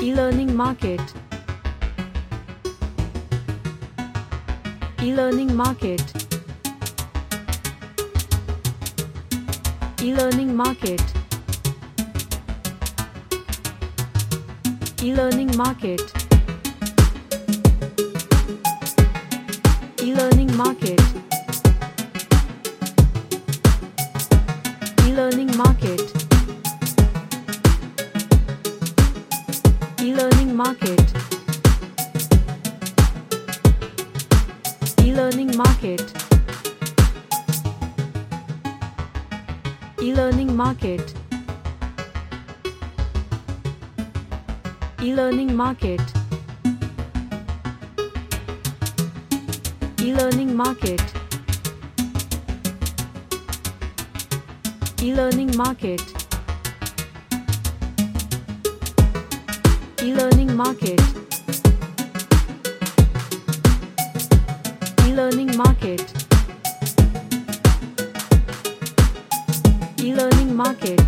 E-learning market. E-learning market. E-learning market. E-learning market. E-learning market. E-learning market. E-learning market. E-learning market. E-learning market. E-learning market. E-learning market. E-learning market. E-learning market. E-learning market. E-learning market.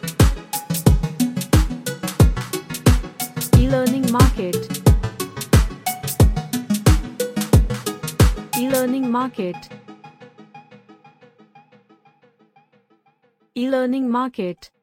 E-learning market. E-learning market. E-learning market.